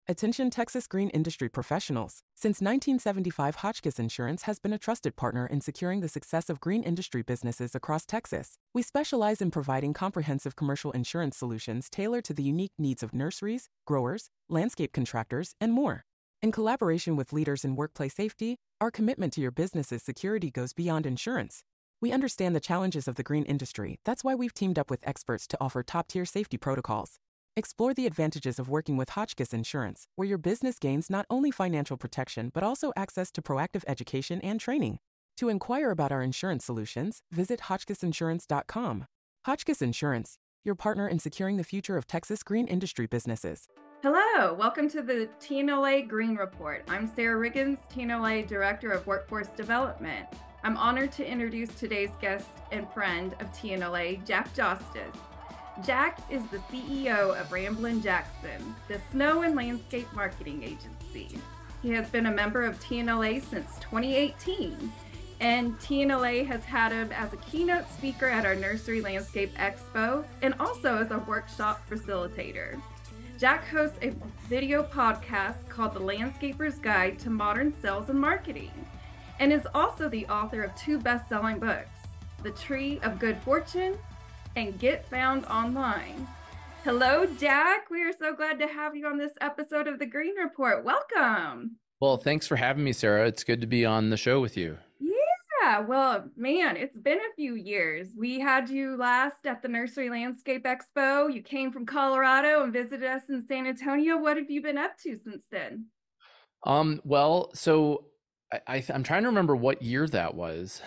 Attention Texas green industry professionals. Since 1975, Hotchkiss Insurance has been a trusted partner in securing the success of green industry businesses across Texas. We specialize in providing comprehensive commercial insurance solutions tailored to the unique needs of nurseries, growers, landscape contractors, and more. In collaboration with leaders in workplace safety, our commitment to your business's security goes beyond insurance. We understand the challenges of the green industry. That's why we've teamed up with experts to offer top-tier safety protocols. Explore the advantages of working with Hotchkiss Insurance, where your business gains not only financial protection, but also access to proactive education and training. To inquire about our insurance solutions, visit HotchkissInsurance.com. Hotchkiss Insurance, your partner in securing the future of Texas green industry businesses. Hello, welcome to the TNLA Green Report. I'm Sarah Riggins, TNLA Director of Workforce Development. I'm honored to introduce today's guest and friend of TNLA, Jack Justice. Jack is the CEO of Ramblin' Jackson, the snow and landscape marketing agency. He has been a member of TNLA since 2018, and TNLA has had him as a keynote speaker at our Nursery Landscape Expo and also as a workshop facilitator. Jack hosts a video podcast called The Landscaper's Guide to Modern Sales and Marketing, and is also the author of 2 best-selling books, The Tree of Good Fortune and Get Found Online. Hello, Jack. We are so glad to have you on this episode of The Green Report. Welcome. Well, thanks for having me, Sarah. It's good to be on the show with you. Yeah, well, man, it's been a few years. We had you last at the Nursery Landscape Expo. You came from Colorado and visited us in San Antonio. What have you been up to since then? Well, so I'm trying to remember what year that was.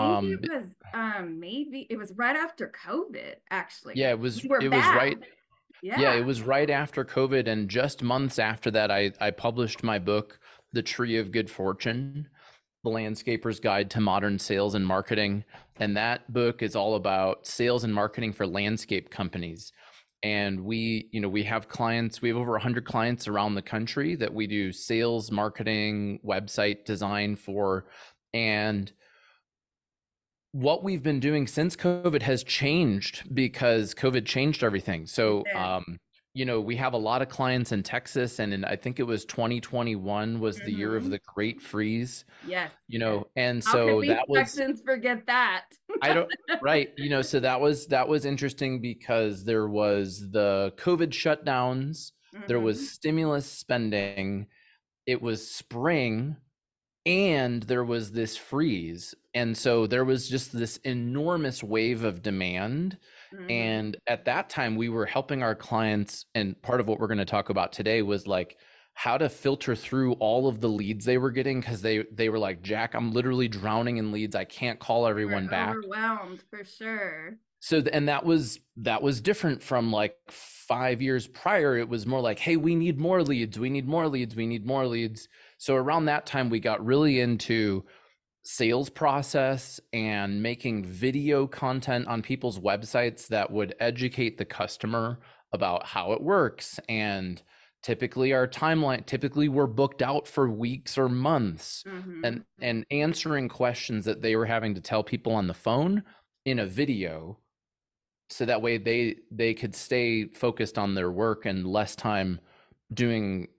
Maybe it was right after COVID, actually. Yeah, it was right. Yeah, it was right after COVID, and just months after that, I published my book, The Tree of Good Fortune, The Landscaper's Guide to Modern Sales and Marketing. And that book is all about sales and marketing for landscape companies. And we have clients, we have over 100 clients around the country that we do sales, marketing, website design for. And what we've been doing since COVID has changed because COVID changed everything. So, we have a lot of clients in Texas, and I think it was 2021 was the year of the Great Freeze. Yes. And How so could we Texans forget that? Right. So that was interesting because there was the COVID shutdowns, there was stimulus spending, it was spring, and there was this freeze. And so there was just this enormous wave of demand. And at that time, we were helping our clients. And part of what we're going to talk about today was like how to filter through all of the leads they were getting, because they were like, Jack, I'm literally drowning in leads. I can't call everyone back. Overwhelmed, for sure. So, and that was different from like 5 years prior. It was more like, hey, we need more leads. We need more leads. We need more leads. So around that time, we got really into sales process and making video content on people's websites that would educate the customer about how it works. And typically we're booked out for weeks or months, and answering questions that they were having to tell people on the phone in a video. So that way they could stay focused on their work and less time doing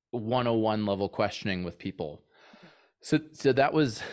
101 level questioning with people. So that was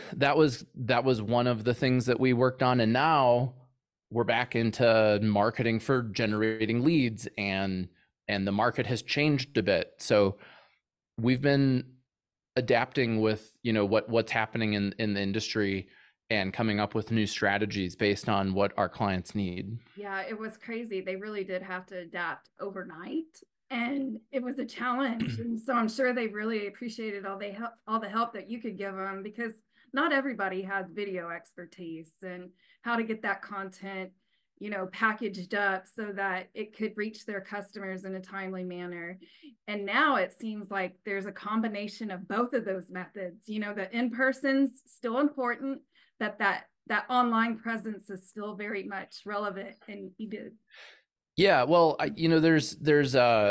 one of the things that we worked on. And now we're back into marketing for generating leads, and the market has changed a bit. So we've been adapting with, what's happening in the industry and coming up with new strategies based on what our clients need. Yeah, it was crazy. They really did have to adapt overnight, and it was a challenge. And so I'm sure they really appreciated all the help that you could give them, because not everybody has video expertise and how to get that content, packaged up so that it could reach their customers in a timely manner. And now it seems like there's a combination of both of those methods. The in-person's still important, that online presence is still very much relevant and needed. Yeah, well, there's I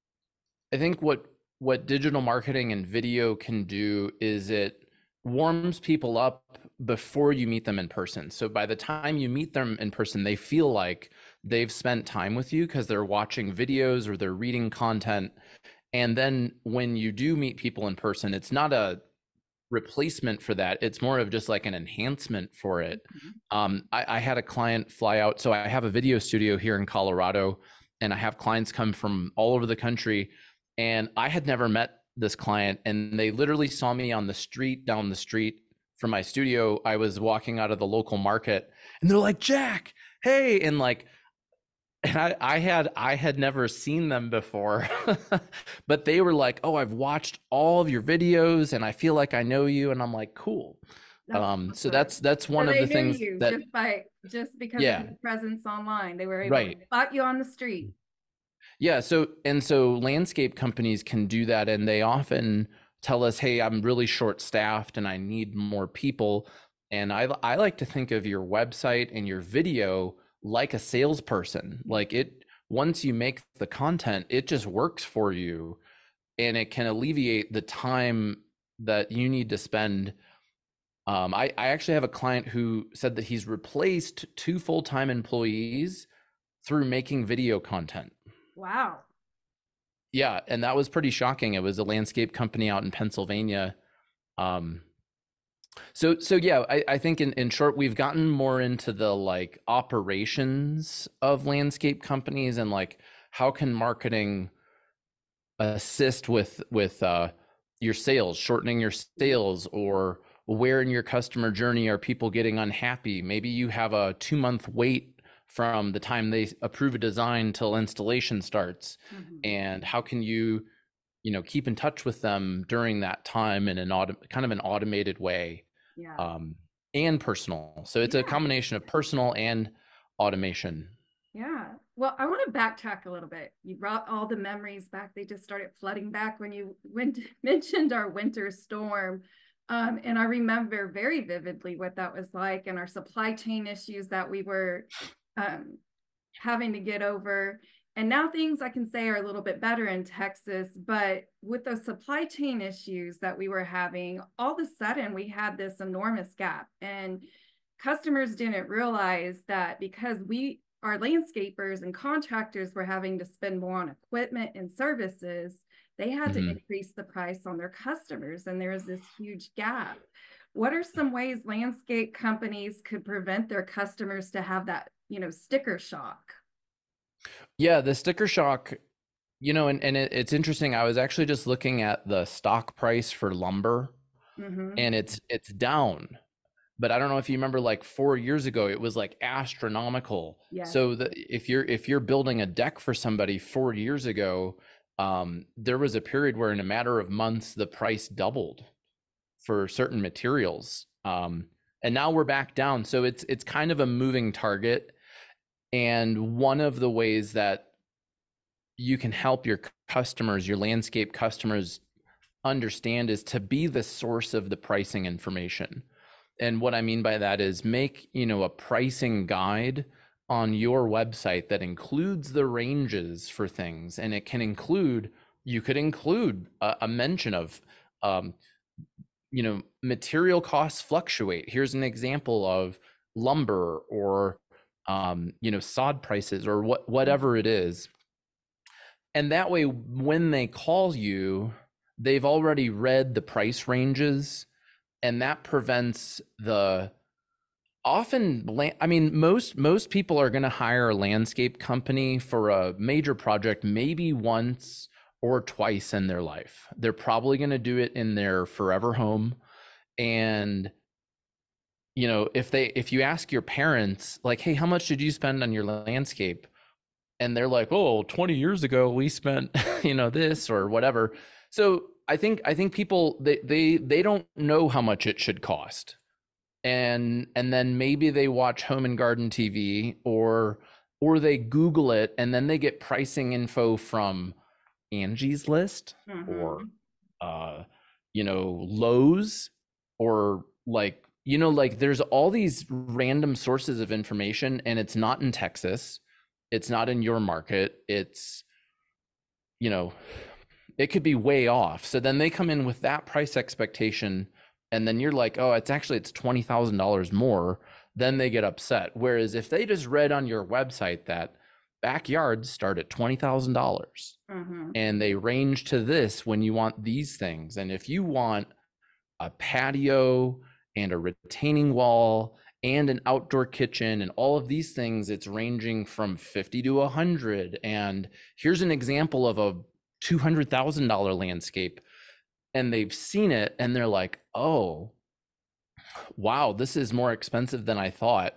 think what digital marketing and video can do is it warms people up before you meet them in person. So by the time you meet them in person, they feel like they've spent time with you because they're watching videos or they're reading content. And then when you do meet people in person, it's not a replacement for that. It's more of just like an enhancement for it. I had a client fly out. So I have a video studio here in Colorado, and I have clients come from all over the country. And I had never met this client, and they literally saw me on the street, down the street from my studio. I was walking out of the local market, and they're like, Jack, hey. And like, and I had never seen them before, but they were like, oh, I've watched all of your videos and I feel like I know you. And I'm like, cool. So that's one of the things that just because of your presence online, they were able to spot you on the street. Yeah. So landscape companies can do that. And they often tell us, hey, I'm really short staffed and I need more people. And I like to think of your website and your video like a salesperson. Like, it, once you make the content, it just works for you, and it can alleviate the time that you need to spend. I actually have a client who said that he's replaced 2 full-time employees through making video content. Wow. Yeah, and that was pretty shocking. It was a landscape company out in Pennsylvania. So yeah, I think in short, we've gotten more into the like operations of landscape companies, and like, how can marketing assist with your sales, shortening your sales, or where in your customer journey are people getting unhappy? Maybe you have a 2-month wait from the time they approve a design till installation starts. And how can you keep in touch with them during that time in kind of an automated way, and personal. So it's a combination of personal and automation. Yeah. Well, I want to backtrack a little bit. You brought all the memories back. They just started flooding back when you mentioned our winter storm. And I remember very vividly what that was like, and our supply chain issues that we were having to get over. And now things I can say are a little bit better in Texas, but with those supply chain issues that we were having, all of a sudden we had this enormous gap, and customers didn't realize that because our landscapers and contractors were having to spend more on equipment and services, they had to increase the price on their customers, and there was this huge gap. What are some ways landscape companies could prevent their customers to have that, sticker shock? Yeah, the sticker shock, and it's interesting. I was actually just looking at the stock price for lumber, and it's down. But I don't know if you remember, like 4 years ago, it was like astronomical. Yes. So if you're building a deck for somebody 4 years ago, there was a period where in a matter of months, the price doubled for certain materials. And now we're back down. So it's kind of a moving target. And one of the ways that you can help your customers, your landscape customers, understand is to be the source of the pricing information. And what I mean by that is make, a pricing guide on your website that includes the ranges for things. And it can include, you could include a mention of, material costs fluctuate. Here's an example of lumber or sod prices or whatever it is. And that way, when they call you, they've already read the price ranges, and that prevents most people are going to hire a landscape company for a major project maybe once or twice in their life. They're probably going to do it in their forever home. And if you ask your parents, like, hey, how much did you spend on your landscape? And they're like, oh, 20 years ago we spent, this or whatever. So I think people, they don't know how much it should cost. And then maybe they watch Home and Garden TV or they Google it, and then they get pricing info from Angie's List or Lowe's, or like there's all these random sources of information, and it's not in Texas. It's not in your market. It's, it could be way off. So then they come in with that price expectation, and then you're like, oh, it's $20,000 more. Then they get upset. Whereas if they just read on your website that backyards start at $20,000 and they range to this when you want these things. And if you want a patio and a retaining wall and an outdoor kitchen and all of these things, it's ranging from 50 to 100. And here's an example of a $200,000 landscape. And they've seen it and they're like, oh, wow, this is more expensive than I thought.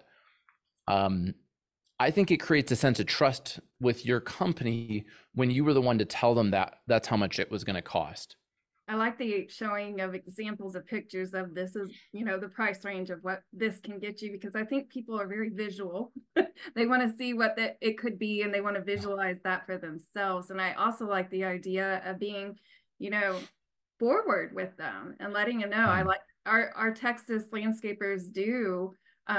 I think it creates a sense of trust with your company when you were the one to tell them that that's how much it was going to cost. I like the showing of examples of pictures of this is, the price range of what this can get you, because I think people are very visual. They want to see what it could be and they want to visualize that for themselves. And I also like the idea of being, forward with them and letting them know. I like our Texas landscapers do.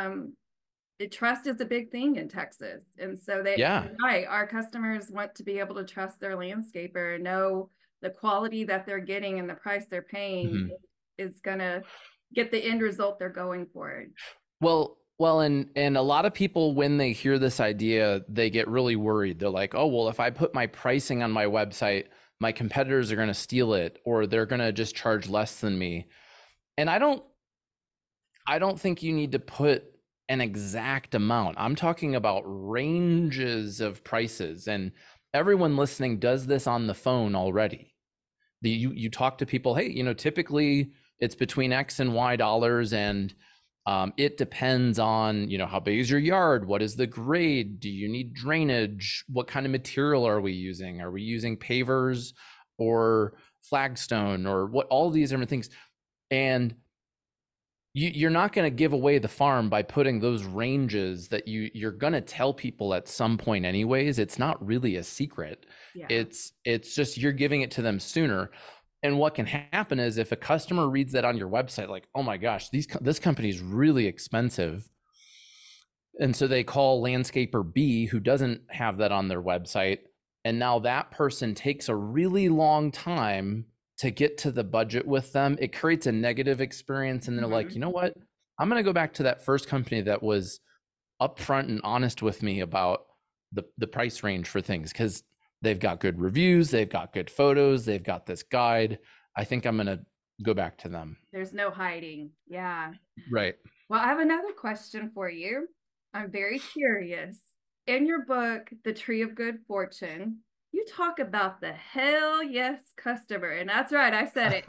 Trust is a big thing in Texas. And so right, our customers want to be able to trust their landscaper and know the quality that they're getting and the price they're paying is going to get the end result they're going for. Well, and a lot of people, when they hear this idea, they get really worried. They're like, oh, well, if I put my pricing on my website, my competitors are going to steal it, or they're going to just charge less than me. And I don't think you need to put an exact amount. I'm talking about ranges of prices, and everyone listening does this on the phone already. You talk to people, hey, typically it's between X and Y dollars, and it depends on, how big is your yard? What is the grade? Do you need drainage? What kind of material are we using? Are we using pavers or flagstone or what? All these different things. And you're not going to give away the farm by putting those ranges that you're going to tell people at some point anyways. It's not really a secret. Yeah. It's just you're giving it to them sooner. And what can happen is if a customer reads that on your website, like, oh my gosh, this company is really expensive. And so they call landscaper B, who doesn't have that on their website. And now that person takes a really long time to get to the budget with them. It creates a negative experience. And they're like, you know what? I'm going to go back to that first company that was upfront and honest with me about the price range for things, because they've got good reviews, they've got good photos, they've got this guide. I think I'm going to go back to them. There's no hiding. Yeah. Right. Well, I have another question for you. I'm very curious. In your book, The Tree of Good Fortune, you talk about the hell yes customer. And that's right, I said it.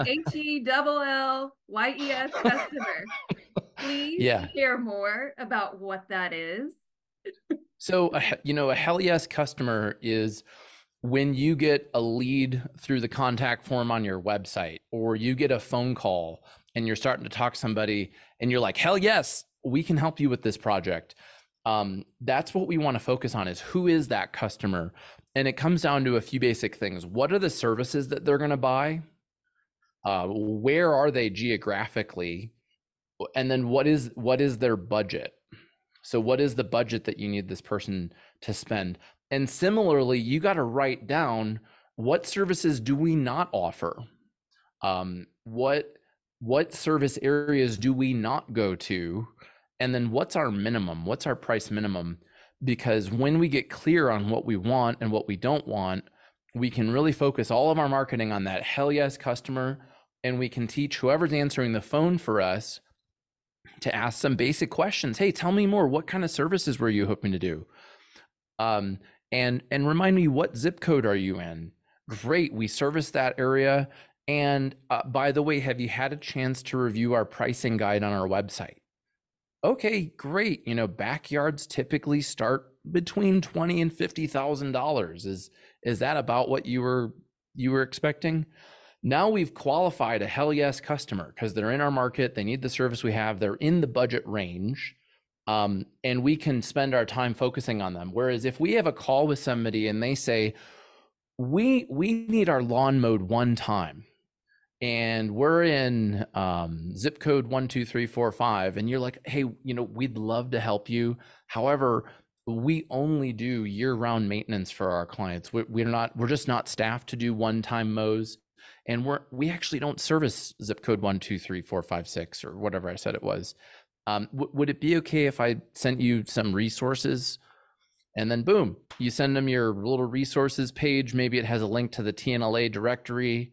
HELLYES customer. Please share more about what that is. So, a hell yes customer is when you get a lead through the contact form on your website, or you get a phone call and you're starting to talk to somebody and you're like, hell yes, we can help you with this project. That's what we want to focus on, is who is that customer? And it comes down to a few basic things. What are the services that they're going to buy? Where are they geographically? And then what is their budget? So what is the budget that you need this person to spend? And similarly, you got to write down, what services do we not offer? What service areas do we not go to? And then what's our minimum? What's our price minimum? Because when we get clear on what we want and what we don't want, we can really focus all of our marketing on that hell yes customer, and we can teach whoever's answering the phone for us to ask some basic questions. Hey, tell me more. What kind of services were you hoping to do? And remind me, what zip code are you in? Great, we service that area. And by the way, have you had a chance to review our pricing guide on our website? Okay, great. Backyards typically start between $20,000 and $50,000. Is that about what you were expecting? Now we've qualified a hell yes customer because they're in our market. They need the service we have. They're in the budget range. And we can spend our time focusing on them. Whereas if we have a call with somebody and they say, we need our lawn mowed one time, and we're in zip code 12345, and you're like, hey, we'd love to help you. However, we only do year-round maintenance for our clients. We're just not staffed to do one-time mows, and we actually don't service zip code 123456 or whatever I said it was. Would it be okay if I sent you some resources And then boom, you send them your little resources page. Maybe it has a link to the TNLA directory.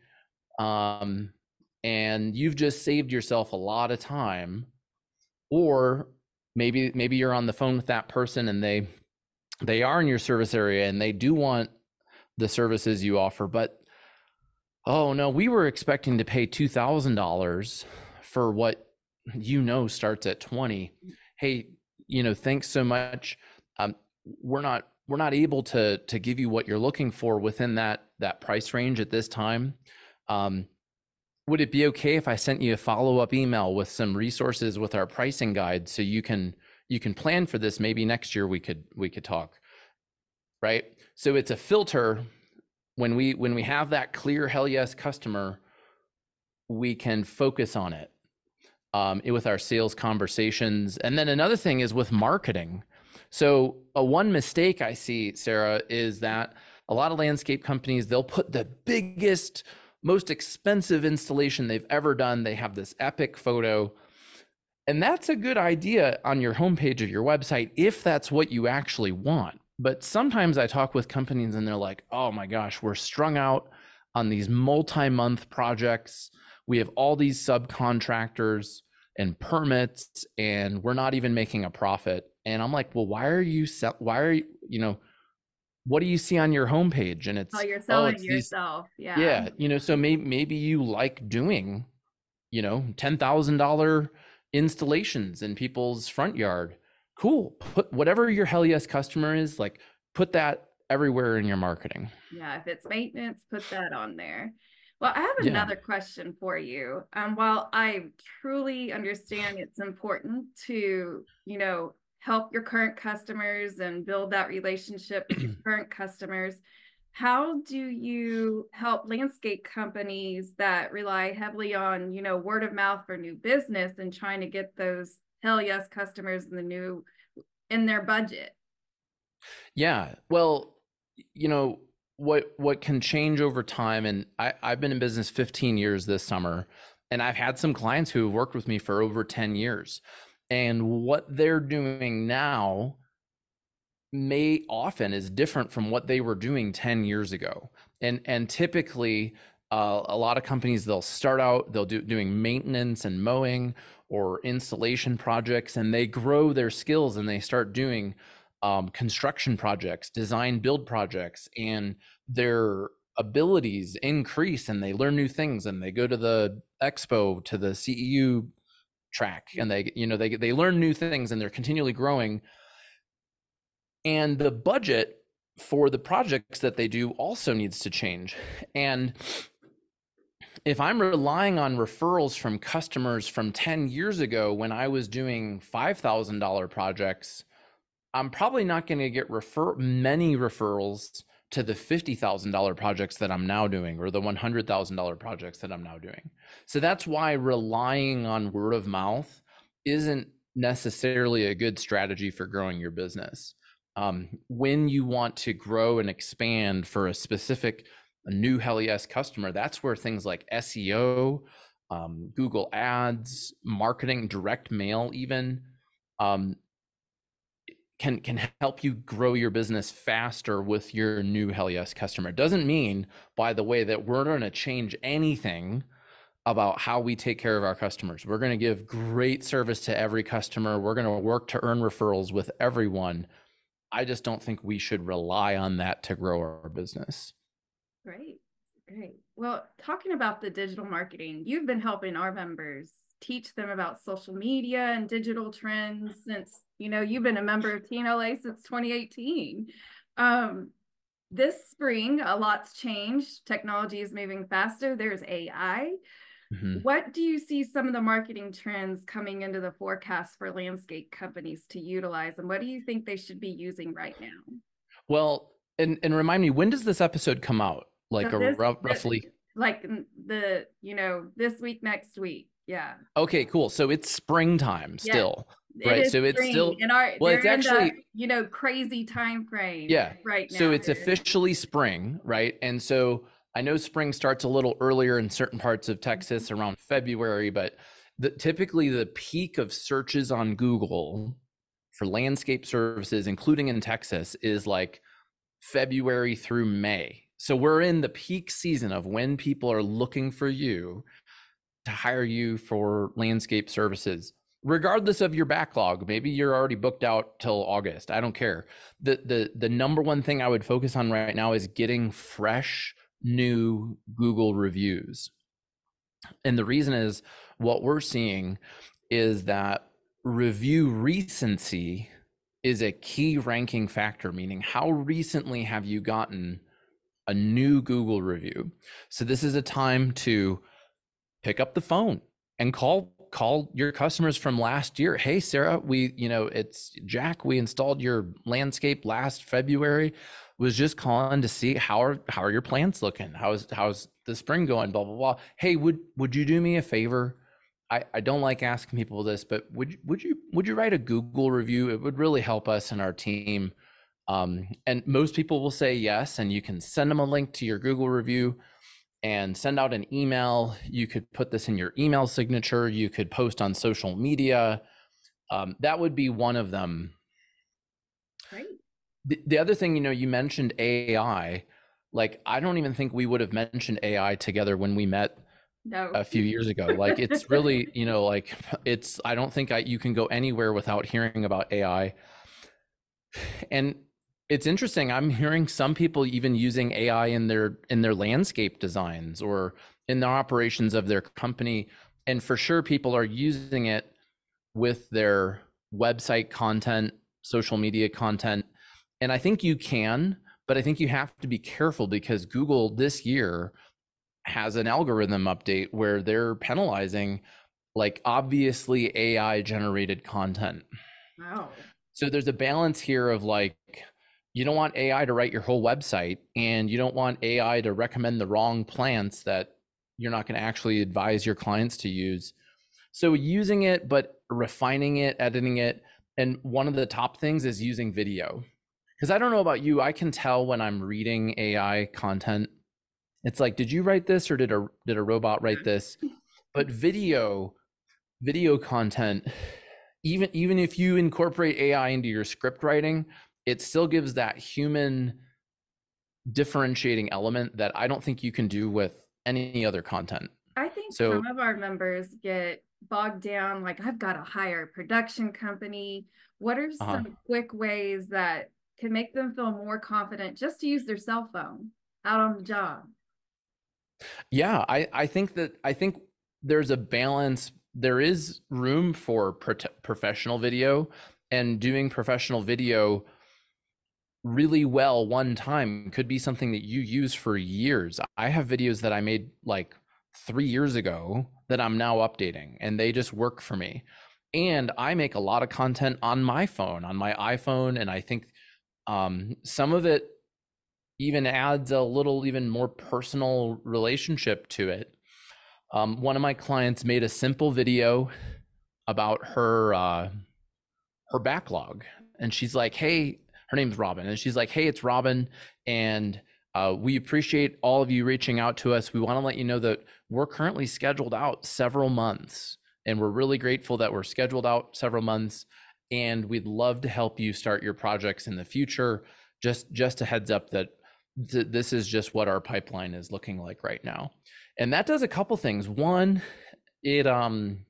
And you've just saved yourself a lot of time. Or maybe you're on the phone with that person and they are in your service area and they do want the services you offer, but oh no, we were expecting to pay $2,000 for what starts at 20. Hey, thanks so much. We're not able to give you what you're looking for within that price range at this time. Would it be okay if I sent you a follow-up email with some resources with our pricing guide so you can plan for this? Maybe next year we could talk, right? So it's a filter. When we have that clear hell yes customer, we can focus on it with our sales conversations. And then another thing is with marketing. So one mistake I see, Sarah, is that a lot of landscape companies, they'll put the biggest, most expensive installation they've ever done. They have this epic photo. And that's a good idea on your homepage of your website if that's what you actually want. But sometimes I talk with companies and they're like, oh my gosh, we're strung out on these multi-month projects. We have all these subcontractors and permits, and we're not even making a profit. And I'm like, well, what do you see on your homepage? And it's, you're selling yourself. Yeah. So maybe you like doing, $10,000 installations in people's front yard. Cool. Put whatever your hell yes customer is, like, put that everywhere in your marketing. Yeah. If it's maintenance, put that on there. Well, I have another question for you. While I truly understand it's important to, help your current customers and build that relationship with your current customers, how do you help landscape companies that rely heavily on, word of mouth for new business and trying to get those hell yes customers in their budget? Yeah. Well, what can change over time, and I've been in business 15 years this summer, and I've had some clients who have worked with me for over 10 years. And what they're doing now often is different from what they were doing 10 years ago. And typically, a lot of companies, they'll start out, doing maintenance and mowing or installation projects, and they grow their skills and they start doing construction projects, design build projects, and their abilities increase and they learn new things, and they go to the expo, to the CEU track, and they learn new things, and they're continually growing. And the budget for the projects that they do also needs to change. And if I'm relying on referrals from customers from 10 years ago when I was doing $5,000 projects, I'm probably not going to get many referrals to the $50,000 projects that I'm now doing, or the $100,000 projects that I'm now doing. So that's why relying on word of mouth isn't necessarily a good strategy for growing your business. When you want to grow and expand for a new hell yes customer, that's where things like SEO, Google Ads, marketing, direct mail even, can help you grow your business faster with your new hell yes customer. It doesn't mean, by the way, that we're going to change anything about how we take care of our customers. We're going to give great service to every customer. We're going to work to earn referrals with everyone. I just don't think we should rely on that to grow our business. Great. Well, talking about the digital marketing, you've been helping our members teach them about social media and digital trends since, you've been a member of TNLA since 2018. This spring, a lot's changed. Technology is moving faster. There's AI. Mm-hmm. What do you see some of the marketing trends coming into the forecast for landscape companies to utilize, and what do you think they should be using right now? Well, and remind me, when does this episode come out? Roughly? Like this week, next week. Yeah. Okay, cool. So it's springtime still, right? So it's still, it's actually, crazy time frame. Yeah. Right now. So it's officially spring, right? And so I know spring starts a little earlier in certain parts of Texas around February, but typically the peak of searches on Google for landscape services, including in Texas, is like February through May. So we're in the peak season of when people are looking for you to hire you for landscape services, regardless of your backlog. Maybe you're already booked out till August. I don't care. The number one thing I would focus on right now is getting fresh, new Google reviews. And the reason is, what we're seeing is that review recency is a key ranking factor, meaning how recently have you gotten a new Google review. So this is a time to pick up the phone and call your customers from last year. Hey, Sarah, it's Jack. We installed your landscape last February. Was just calling to see how are your plants looking? How's the spring going? Blah blah blah. Hey, would you do me a favor? I don't like asking people this, but would you write a Google review? It would really help us and our team. And most people will say yes, and you can send them a link to your Google review and send out an email. You could put this in your email signature. You could post on social media. That would be one of them. Great. The other thing, you mentioned AI. Like, I don't even think we would have mentioned AI together when we met a few years ago. Like, it's really, I don't think you can go anywhere without hearing about AI. And it's interesting. I'm hearing some people even using AI in their landscape designs or in the operations of their company. And for sure, people are using it with their website content, social media content. And I think you can, but I think you have to be careful, because Google this year has an algorithm update where they're penalizing like obviously AI generated content. Wow. So there's a balance here of like, you don't want AI to write your whole website, and you don't want AI to recommend the wrong plants that you're not going to actually advise your clients to use. So using it, but refining it, editing it. And one of the top things is using video. Because I don't know about you, I can tell when I'm reading AI content. It's like, did you write this, or did a robot write this? But video content, even if you incorporate AI into your script writing, it still gives that human differentiating element that I don't think you can do with any other content. I think some of our members get bogged down, like, I've got to hire a production company. What are some quick ways that can make them feel more confident just to use their cell phone out on the job? Yeah, I think there's a balance. There is room for professional video, and doing professional video really well one time could be something that you use for years. I have videos that I made like 3 years ago that I'm now updating, and they just work for me. And I make a lot of content on my phone, on my iPhone, and I think some of it even adds a little even more personal relationship to it. One of my clients made a simple video about her backlog, and she's like, hey, her name's Robin, and she's like, hey, it's Robin, and we appreciate all of you reaching out to us. We want to let you know that we're currently scheduled out several months, and we're really grateful that we're scheduled out several months, and we'd love to help you start your projects in the future. Just a heads up that this is just what our pipeline is looking like right now. And that does a couple things. One, it kind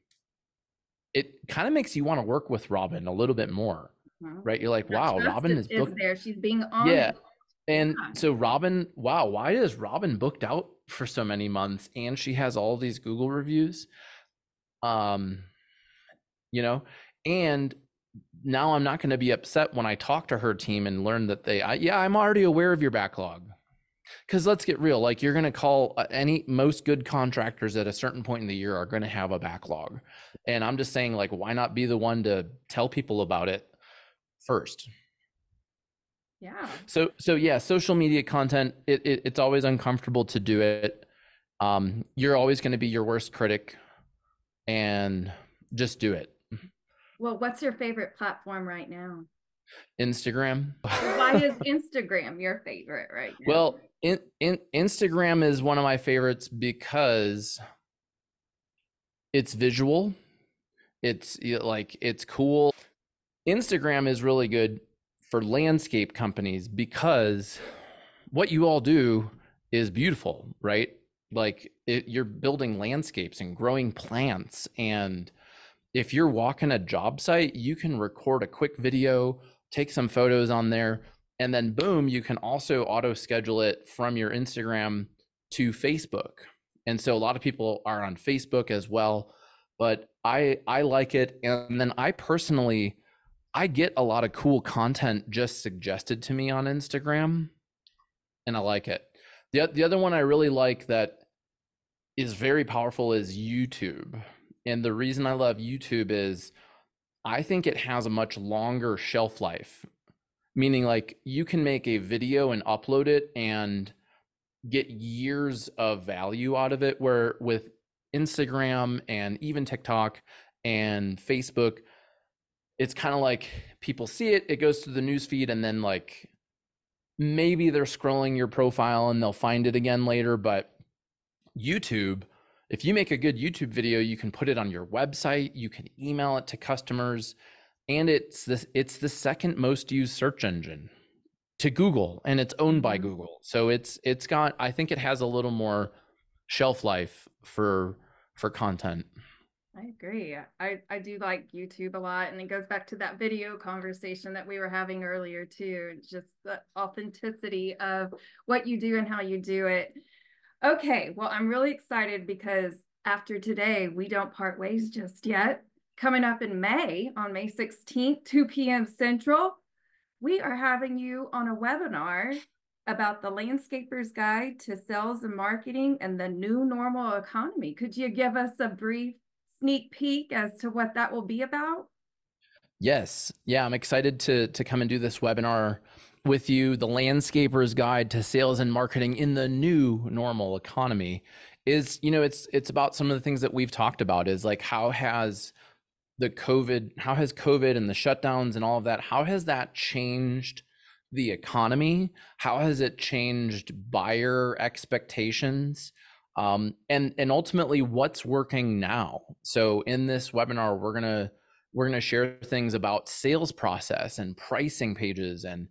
of makes you want to work with Robin a little bit more, right? You're like, wow, Robin is booked there. She's being honest. Yeah. And so Robin, wow, why is Robin booked out for so many months, and she has all these Google reviews? And now I'm not going to be upset when I talk to her team and learn that I'm already aware of your backlog. Because let's get real, like, you're going to call most good contractors at a certain point in the year are going to have a backlog. And I'm just saying, like, why not be the one to tell people about it first? Yeah. So yeah, social media content, it's always uncomfortable to do it. You're always going to be your worst critic, and just do it. Well, what's your favorite platform right now? Instagram. Why is Instagram your favorite right now? Well, Instagram is one of my favorites because it's visual. It's like, it's cool. Instagram is really good for landscape companies because what you all do is beautiful, right? Like you're building landscapes and growing plants. And if you're walking a job site, you can record a quick video, take some photos on there, and then boom, you can also auto schedule it from your Instagram to Facebook. And so a lot of people are on Facebook as well, but I like it. And then I personally, I get a lot of cool content just suggested to me on Instagram, and I like it. The other one I really like that is very powerful is YouTube. And the reason I love YouTube is I think it has a much longer shelf life, meaning like you can make a video and upload it and get years of value out of it, where with Instagram and even TikTok and Facebook, it's kind of like people see it, it goes to the news feed, and then like maybe they're scrolling your profile and they'll find it again later. But YouTube, if you make a good YouTube video, you can put it on your website, you can email it to customers, and it's the second most used search engine to Google, and it's owned by Google. So it's got, I think it has a little more shelf life for content. I agree. I do like YouTube a lot, and it goes back to that video conversation that we were having earlier too, just the authenticity of what you do and how you do it. Okay, well, I'm really excited because after today, we don't part ways just yet. Coming up in May, on May 16th, 2 p.m. Central, we are having you on a webinar about the Landscaper's Guide to Sales and Marketing and the New Normal Economy. Could you give us a brief sneak peek as to what that will be about? Yes. Yeah, I'm excited to come and do this webinar with you. The Landscaper's Guide to Sales and Marketing in the New Normal Economy is, you know, it's about some of the things that we've talked about, is like how has COVID and the shutdowns and all of that, how has that changed the economy? How has it changed buyer expectations? And ultimately what's working now? So in this webinar, we're gonna share things about sales process and pricing pages and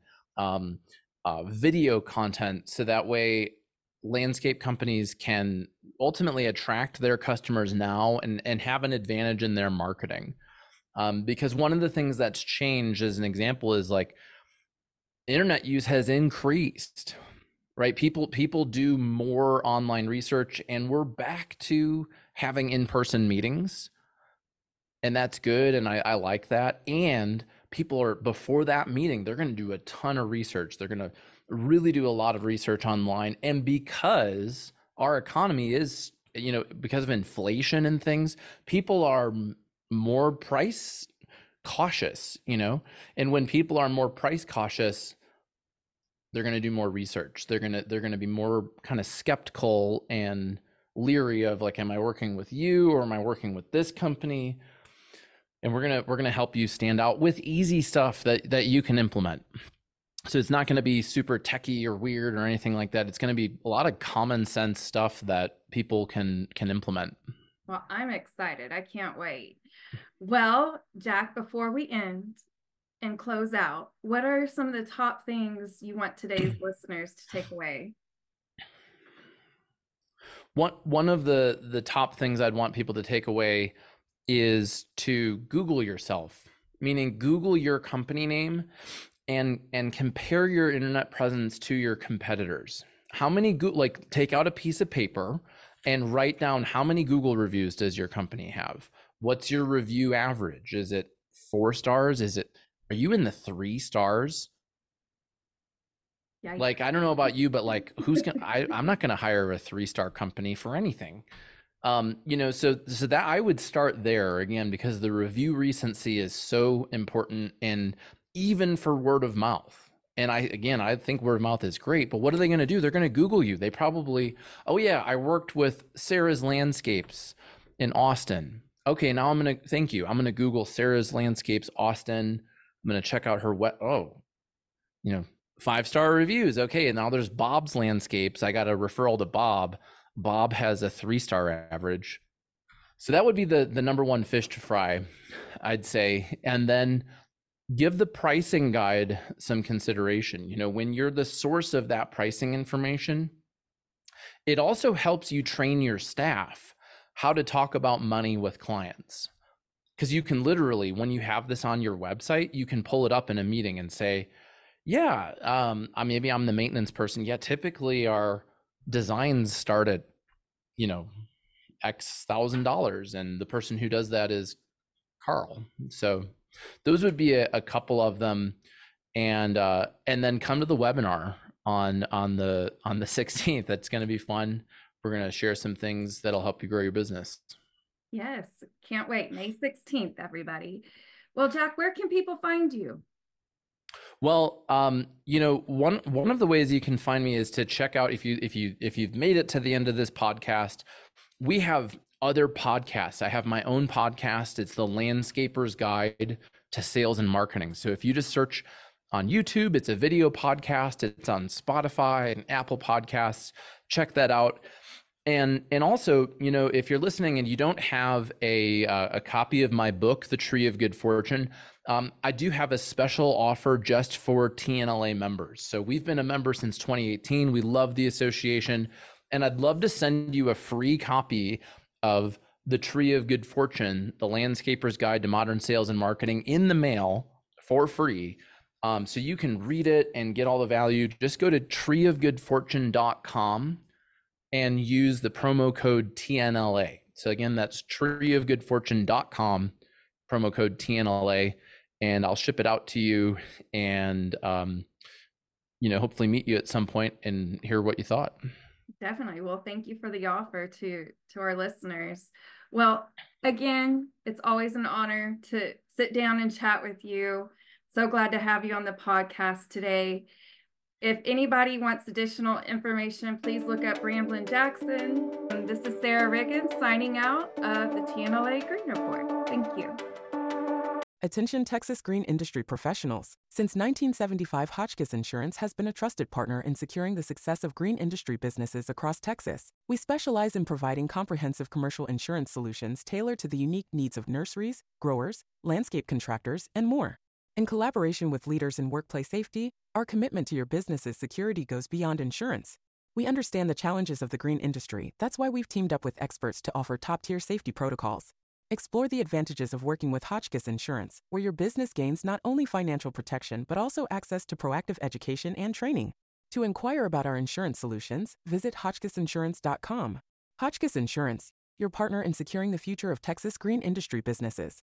video content, so that way landscape companies can ultimately attract their customers now and have an advantage in their marketing. Because one of the things that's changed, as an example, is like internet use has increased, right? People do more online research, and we're back to having in-person meetings, and that's good. And I like that. And people are, before that meeting, they're going to do a ton of research. They're going to really do a lot of research online. And because our economy is, you know, because of inflation and things, people are more price cautious, you know, and when people are more price cautious, they're going to do more research. They're going to be more kind of skeptical and leery of like, am I working with you or am I working with this company? And we're going to help you stand out with easy stuff that you can implement. So it's not going to be super techie or weird or anything like that. It's going to be a lot of common sense stuff that people can implement. Well, I'm excited. I can't wait. Well, Jack, before we end and close out, what are some of the top things you want today's listeners to take away? One of the top things I'd want people to take away is to Google yourself, meaning Google your company name and compare your internet presence to your competitors. How many like take out a piece of paper and write down how many Google reviews does your company have? What's your review average? Is it 4 stars? Are you in the 3 stars? Yeah. Like, I don't know about you, but like, I'm not going to hire a 3-star company for anything. You know, so that I would start there again, because the review recency is so important, and even for word of mouth. And I think word of mouth is great, but what are they going to do? They're going to Google you. They probably, oh yeah, I worked with Sarah's Landscapes in Austin. Okay, now I'm going to Google Sarah's Landscapes Austin. I'm going to check out her 5-star reviews. Okay, and now there's Bob's Landscapes. I got a referral to Bob. Bob has a 3-star average. So that would be the number one fish to fry, I'd say. And then give the pricing guide some consideration. When you're the source of that pricing information, it also helps you train your staff how to talk about money with clients. Because you can literally, when you have this on your website, you can pull it up in a meeting and say, yeah, maybe I'm the maintenance person. Yeah, typically our designs start at, X $1,000, and the person who does that is Carl. So those would be a couple of them, and then come to the webinar on the 16th. That's going to be fun. We're going to share some things that'll help you grow your business. Yes, can't wait. May 16th, everybody. Well, Jack, where can people find you? Well, one of the ways you can find me is to check out, if you've made it to the end of this podcast, we have other podcasts. I have my own podcast. It's the Landscaper's Guide to Sales and Marketing. So if you just search on YouTube, it's a video podcast. It's on Spotify and Apple Podcasts. Check that out. And also, if you're listening and you don't have a copy of my book, The Tree of Good Fortune, I do have a special offer just for TNLA members. So we've been a member since 2018. We love the association, and I'd love to send you a free copy of The Tree of Good Fortune, the Landscaper's Guide to Modern Sales and Marketing, in the mail for free. So you can read it and get all the value. Just go to treeofgoodfortune.com and use the promo code TNLA. So again, that's treeofgoodfortune.com, promo code TNLA, and I'll ship it out to you, and hopefully meet you at some point and hear what you thought. Definitely. Well, thank you for the offer to our listeners. Well, again, it's always an honor to sit down and chat with you. So glad to have you on the podcast today. If anybody wants additional information, please look up Ramblin' Jackson. This is Sarah Riggins signing out of the TNLA Green Report. Thank you. Attention Texas green industry professionals. Since 1975, Hotchkiss Insurance has been a trusted partner in securing the success of green industry businesses across Texas. We specialize in providing comprehensive commercial insurance solutions tailored to the unique needs of nurseries, growers, landscape contractors, and more. In collaboration with leaders in workplace safety, our commitment to your business's security goes beyond insurance. We understand the challenges of the green industry. That's why we've teamed up with experts to offer top-tier safety protocols. Explore the advantages of working with Hotchkiss Insurance, where your business gains not only financial protection, but also access to proactive education and training. To inquire about our insurance solutions, visit HotchkissInsurance.com. Hotchkiss Insurance, your partner in securing the future of Texas green industry businesses.